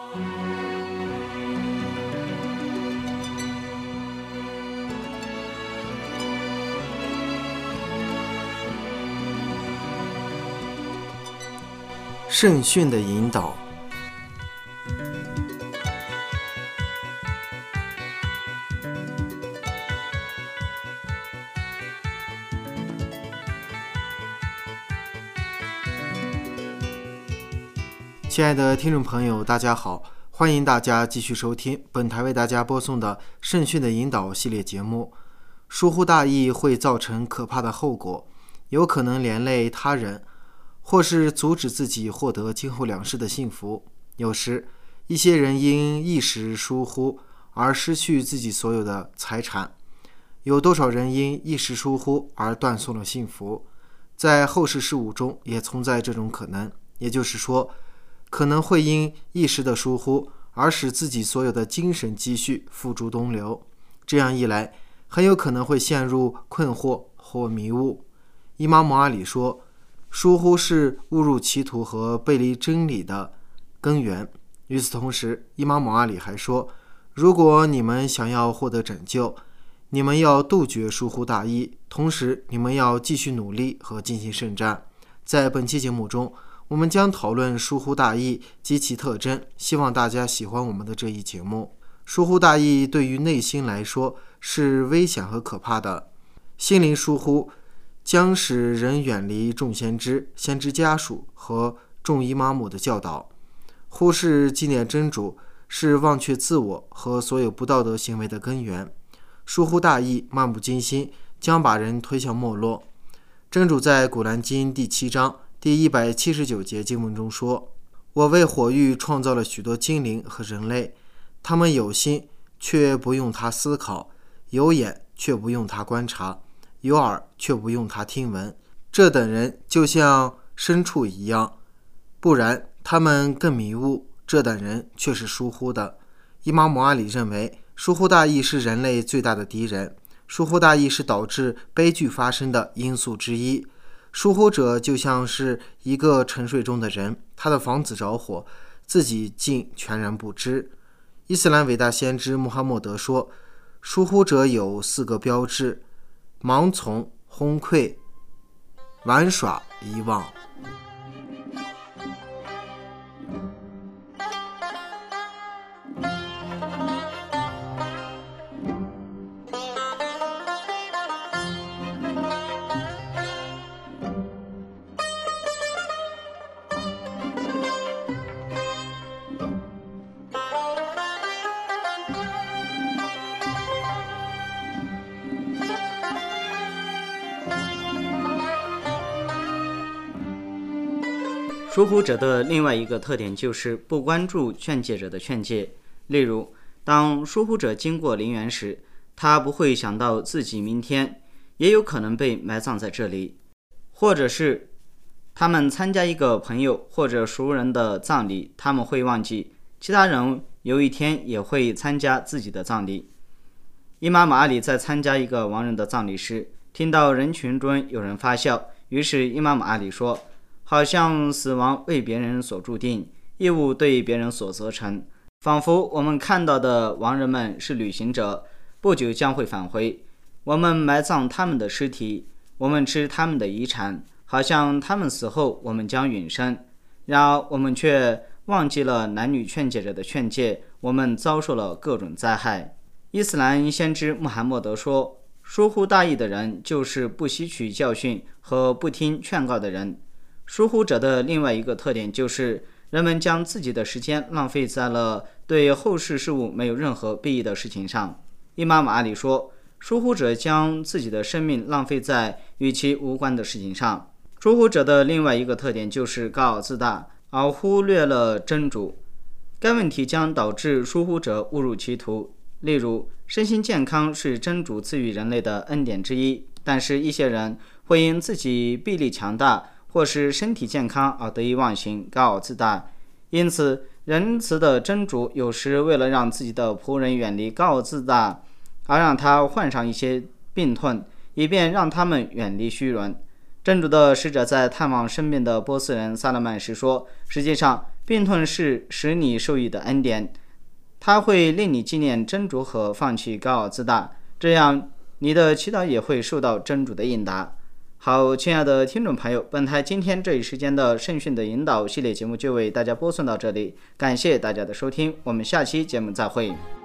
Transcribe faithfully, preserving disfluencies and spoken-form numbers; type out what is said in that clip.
圣训的引导。亲爱的听众朋友，大家好，欢迎大家继续收听本台为大家播送的圣训的引导系列节目。疏忽大意会造成可怕的后果，有可能连累他人，或是阻止自己获得今后两世的幸福。有时一些人因一时疏忽而失去自己所有的财产，有多少人因一时疏忽而断送了幸福？在后世事物中也存在这种可能，也就是说可能会因一时的疏忽而使自己所有的精神积蓄付诸东流，这样一来很有可能会陷入困惑或迷雾。伊玛目阿里说，疏忽是误入歧途和背离真理的根源。与此同时，伊玛目阿里还说，如果你们想要获得拯救，你们要杜绝疏忽大意，同时你们要继续努力和进行圣战。在本期节目中，我们将讨论疏忽大意及其特征，希望大家喜欢我们的这一节目。疏忽大意对于内心来说是危险和可怕的，心灵疏忽将使人远离众先知、先知家属和众伊玛目的教导。忽视纪念真主是忘却自我和所有不道德行为的根源。疏忽大意、漫不经心将把人推向没落。真主在古兰经第七章第一百七十九节经文中说，我为火域创造了许多精灵和人类，他们有心却不用它思考，有眼却不用它观察，有耳却不用它听闻，这等人就像牲畜一样，不然他们更迷雾，这等人却是疏忽的。伊玛目阿里认为，疏忽大意是人类最大的敌人，疏忽大意是导致悲剧发生的因素之一。疏忽者就像是一个沉睡中的人，他的房子着火，自己竟全然不知。伊斯兰伟大先知穆罕默德说，疏忽者有四个标志：盲从、昏聩、玩耍、遗忘。 疏忽者的另外一个特点就是不关注劝诫者的劝诫。例如，当疏忽者经过陵园时，他不会想到自己明天也有可能被埋葬在这里，或者是他们参加一个朋友或者熟人的葬礼，他们会忘记其他人有一天也会参加自己的葬礼。伊玛目阿里在参加一个亡人的葬礼时，听到人群中有人发笑，于是伊玛目阿里说，好像死亡为别人所注定，义务对别人所责成，仿佛我们看到的亡人们是旅行者，不久将会返回，我们埋葬他们的尸体，我们吃他们的遗产，好像他们死后我们将永生。然而我们却忘记了男女劝诫者的劝诫，我们遭受了各种灾害。伊斯兰先知穆罕默德说，疏忽大意的人就是不吸取教训和不听劝告的人。疏忽者的另外一个特点就是人们将自己的时间浪费在了对后世事物没有任何裨益的事情上。伊玛目阿里说，疏忽者将自己的生命浪费在与其无关的事情上。疏忽者的另外一个特点就是高傲自大，而忽略了真主。该问题将导致疏忽者误入歧途。例如，身心健康是真主赐予人类的恩典之一，但是一些人会因自己臂力强大或是身体健康而得意忘形、高傲自大。因此，仁慈的真主有时为了让自己的仆人远离高傲自大，而让他患上一些病痛，以便让他们远离虚荣。真主的使者在探望身边的波斯人萨勒曼时说，实际上并吞噬使你受益的恩典。它会令你纪念真主和放弃高傲自大，这样你的祈祷也会受到真主的应答。好，亲爱的听众朋友，本台今天这一时间的圣训的引导系列节目就为大家播送到这里，感谢大家的收听，我们下期节目再会。